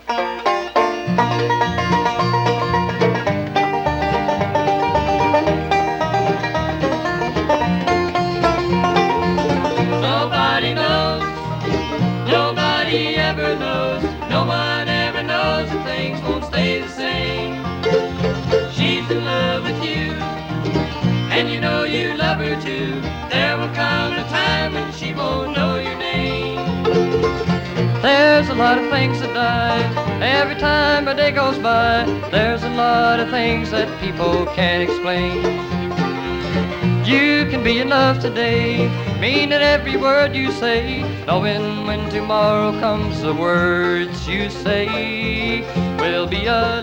Nobody knows, nobody ever knows, no one ever knows that things won't stay the same. She's in love with you, and you know you love her too. There will come a time when she won't know your name. There's a lot of things that die every time a day goes by. There's a lot of things that people can't explain. You can be in love today, meaning every word you say, knowing when tomorrow comes the words you say will be a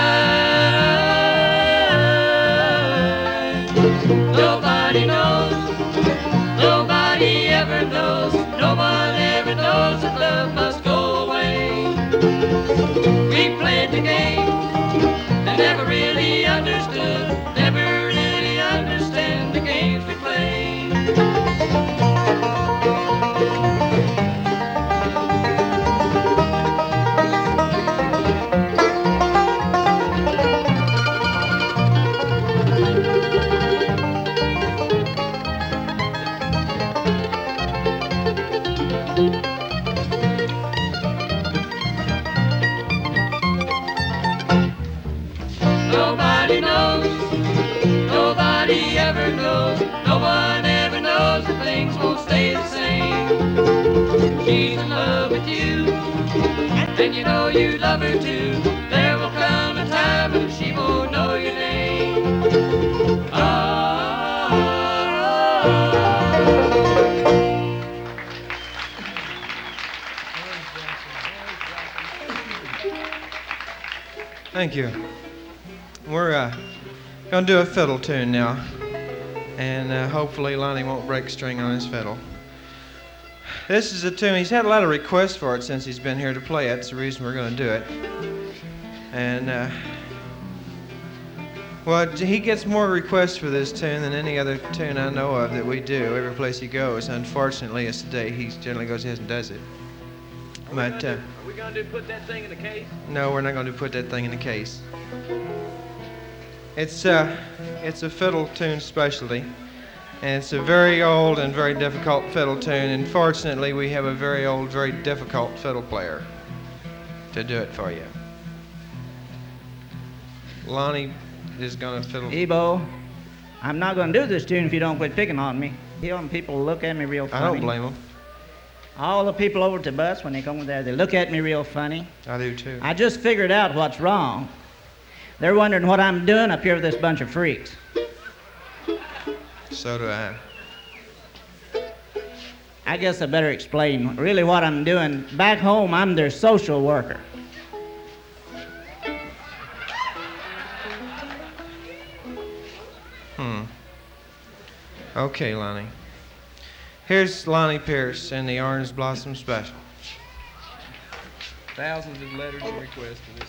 lie. Nobody knows, nobody ever knows, no one ever knows that love must go away. We played the game and never really understood, never really understand the games we play. Nobody knows, nobody ever knows, no one ever knows that things won't stay the same. She's in love with you, and you know you love her too. There will come a time when she won't know your name. Ah. Thank you. We're going to do a fiddle tune now, and hopefully Lonnie won't break a string on his fiddle. This is a tune, he's had a lot of requests for it since he's been here to play it. That's the reason we're going to do it. And, well, he gets more requests for this tune than any other tune I know of that we do every place he goes. Unfortunately, it's today he generally goes ahead and does it. But, Are we going to put that thing in the case? no, we're not going to put that thing in the case. It's a fiddle tune specialty, and it's a very old and very difficult fiddle tune, and fortunately we have a very old, very difficult fiddle player to do it for you. Lonnie is going to fiddle. Ebo, I'm not going to do this tune if you don't quit picking on me. You want people to look at me real funny. I don't blame him. All the people over at the bus, when they come over there, they look at me real funny. I do too. I just figured out what's wrong. They're wondering what I'm doing up here with this bunch of freaks. So do I. I guess I better explain really what I'm doing. Back home, I'm their social worker. Okay, Lonnie. Here's Lonnie Pierce and the Orange Blossom Special. Thousands of letters and requests for this